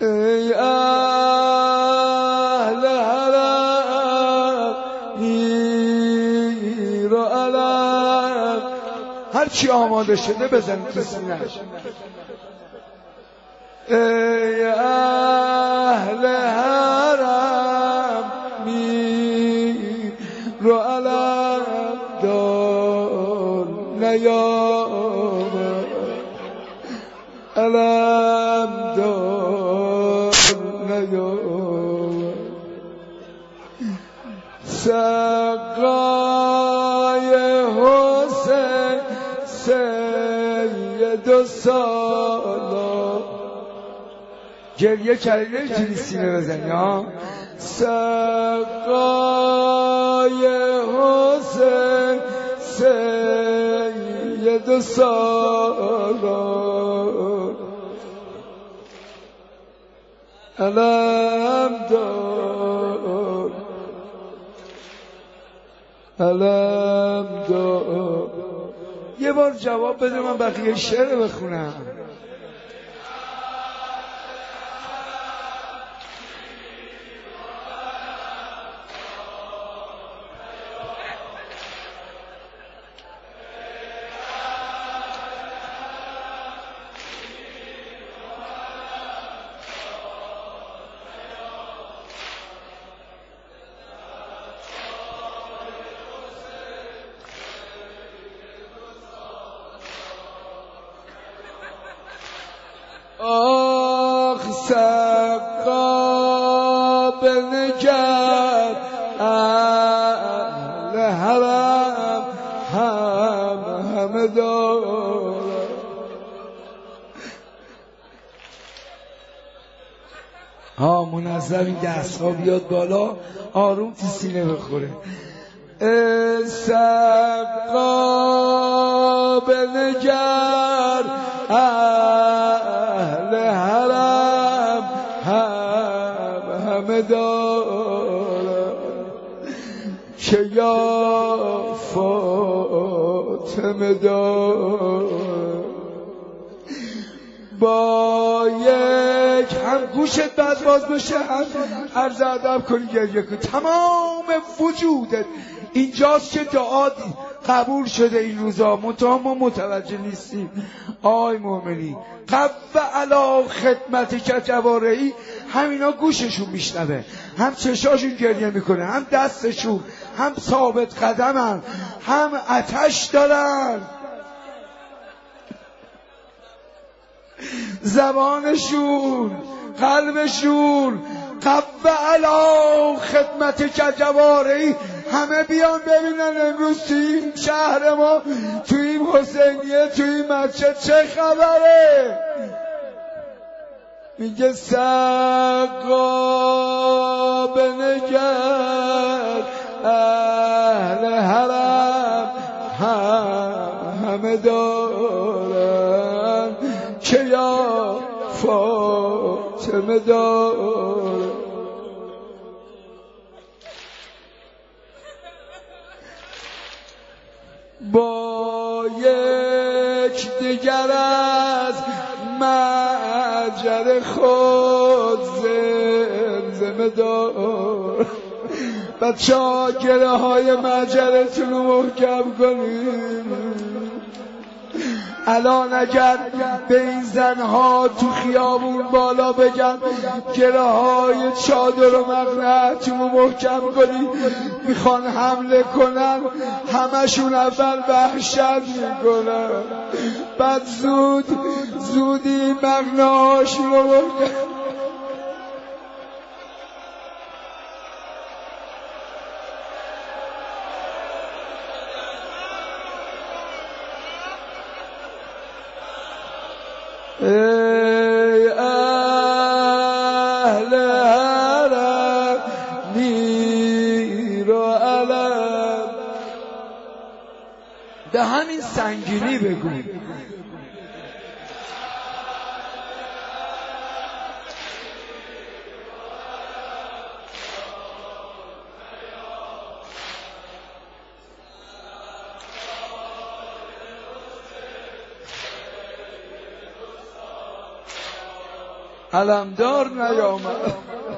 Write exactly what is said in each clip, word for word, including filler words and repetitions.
ای اهل حرم میر و علم، هر چی آماده شده بزن تو سینه. ای اهل حرم میر و علم دار نیامد، علم دار نیامد. سقای حسین سید و سالار، گریه کردی نمیتونی سینه بزنی ها. سقای حسین سید و سالار، علم دار علم دار. یه بار جواب بده من بقیه شعر بخونم. آخ سقا بنگر اهل حرم هم همه دارم. ها منظم این دست ها بیاد بالا، آروم تو سینه بخوره. سقا بنگر اهل حرم هم همه دارم، که یا فاطمه دارم. با یک هم گوشت بعد باز بشه، هم عرض ادب کنی گریه کن. تمام وجودت اینجاست که دعا قبول شده این روزا، منتها ما متوجه نیستیم. آی مومنی قو علی خدمت که جوارحی، همینا گوششون میشنوه، هم چشاشون گریه میکنه، هم دستشون، هم ثابت قدمن، هم آتش دارن، زبانشون، قلبشون. قو علی خدمت که جوارحی، همه بیان ببینن امروز توی این شهر ما، توی این حسینیه، توی این مسجد چه خبره. میگه سقا بنگر اهل حرم همه دارن، که یا فاطمه دارن. با یک دیگر از مجر خود زمزمه دار. بچه ها گره های مجرتون رو محکم کنیم. الان اگر به این زنها تو خیابون بالا بگم گره های چادر و مقنعتون رو محکم کنی، میخوان حمله کنن، همشون اول وحشت میکنن، بعد زود زودی مقنعهاشون رو محکم. ای اهل حرم میر و علم، به همین سنگینی بگو. علمدار نیامد.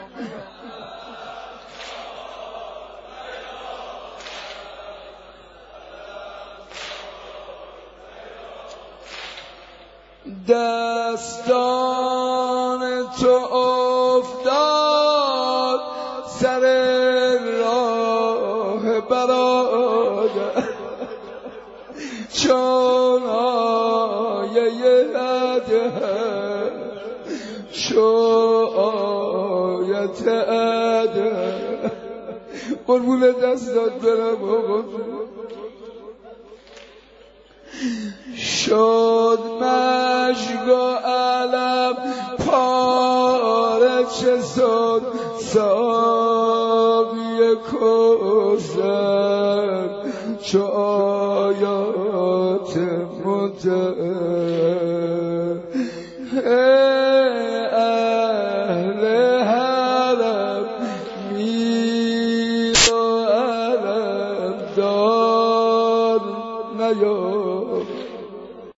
دستان تو افتاد سر راه برادر، چون آیه ادهر شو آیت ادهر. قربون دستات برم آقا. شد مشک و علم پاره، چه شد ساقی کوثر چو آیات مطهر. اهل حرم میر و علم دار نیامد.